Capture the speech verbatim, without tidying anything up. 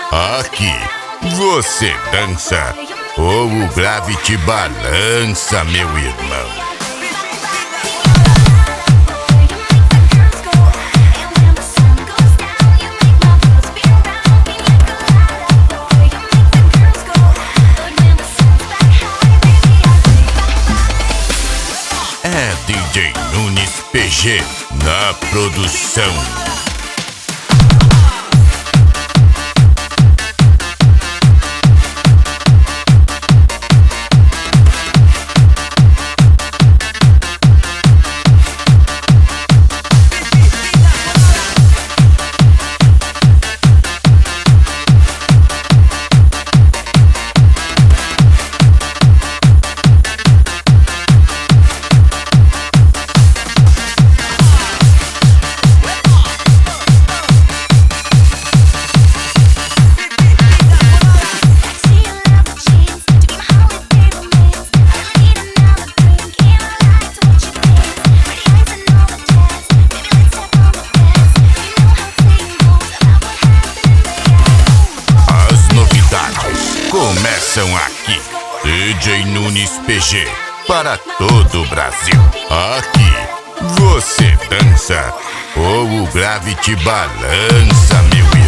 Aqui você dança ou o grave te balança, meu irmão. É D J Nunes P G na produção. Começam aqui, D J Nunes P G para todo o Brasil. Aqui você dança ou o grave te balança, meu irmão.